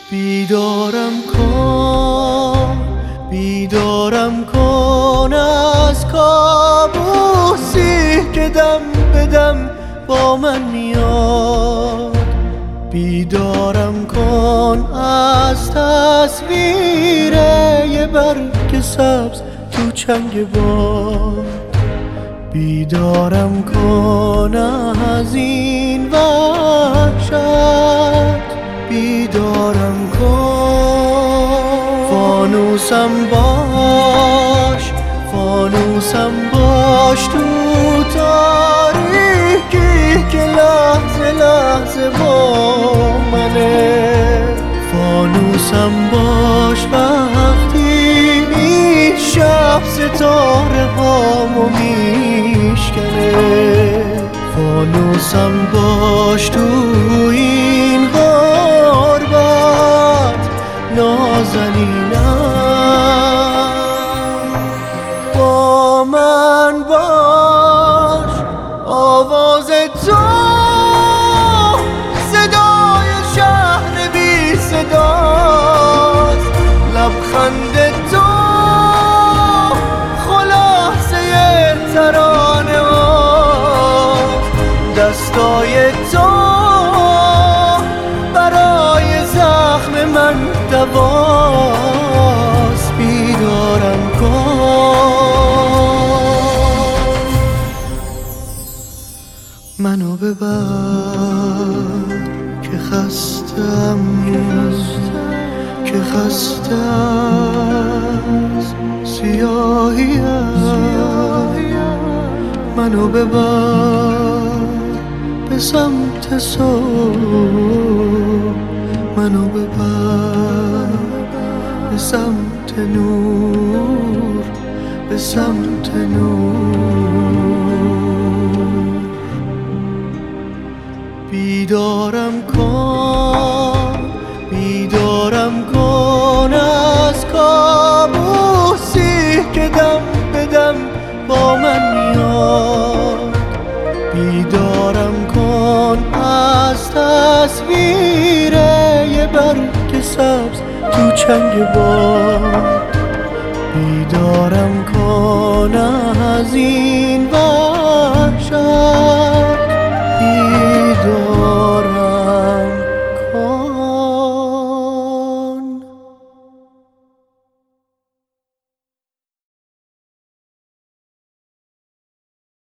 بیدارم کن از کابوسی که دم به دم با من میاد. بیدارم کن از تصویر یه برگ سبز تو چنگ باد. بیدارم کن از این وحشت، بیدارم کن. فانوسم باش تو تاریکی که لحظه لحظه با منه. فانوسم باش وقتی این شب ستاره هامو میشکنه. فانوسم باش تو این غربت نازنینم. با من باش، آواز تو صدای شهر بی صداست. لبخند تو خلاصه ترانه هاست. دستای تو برای زخم من دواست. بیدارم کن، منو ببر که خستم از سیاهیم. منو ببر به سمت صبح، منو ببر به سمت نور، به سمت نور. بیدارم کن از کابوسی که دم به دم با من میاد. بیدارم کن از تصویر یه برگ سبز تو چنگ باد. بیدارم کن از این